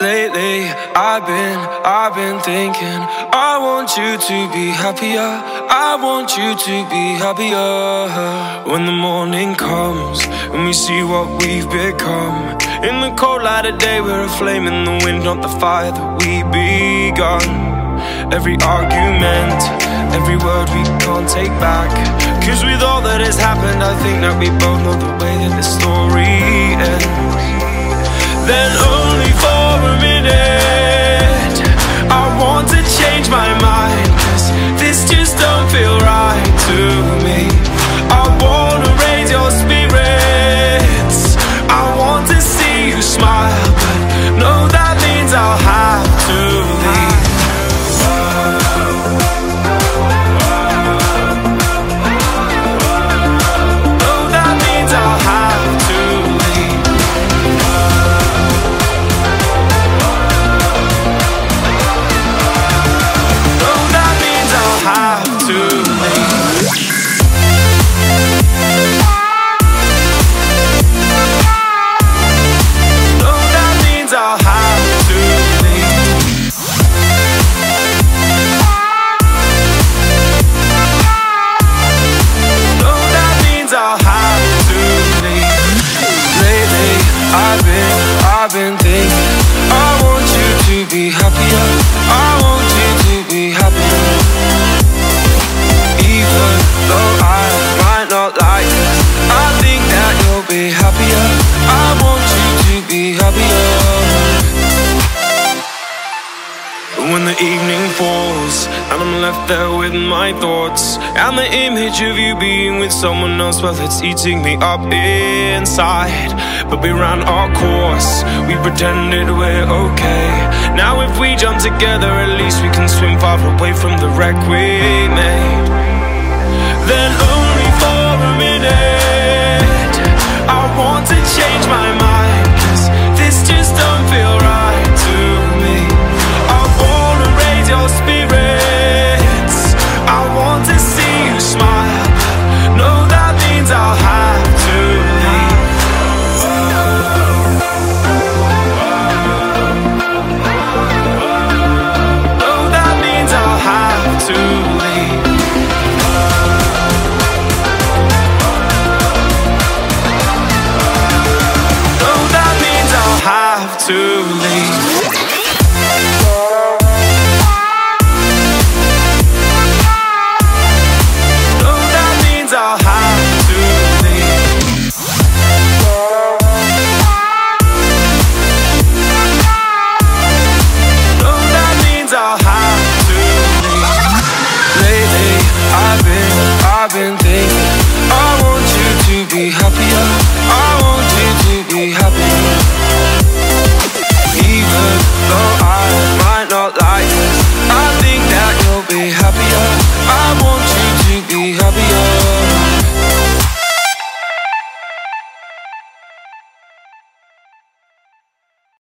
Lately, I've been thinking I want you to be happier. I want you to be happier. When the morning comes and we see what we've become, in the cold light of day we're a flame in the wind, not the fire that we begun. Every argument, every word we can't take back, 'cause with all that has happened I think that we both know the way that the story ends. Then only for a minute I want to change my mind, 'cause this just don't feel right to me. I wanna raise your spirits, I want to see you smile, but no, that means I'll have to leave. I've been thinking I want you to be happier. I want you to be happier. Even though I might not like it, I think that you'll be happier. I want you to be happier. When the evening falls and I'm left there with my thoughts, and the image of you being with someone else, well, it's eating me up inside. But we ran our course, we pretended we're okay. Now if we jump together, at least we can swim far away from the wreck we made. Then only for a minute I want to change my mind, 'cause this just don't feel right to me. I wanna raise your spirits, I want to see you smile, no, that means I'll have to leave. No, that means I'll have to leave. No, that means I'll have to leave. I've been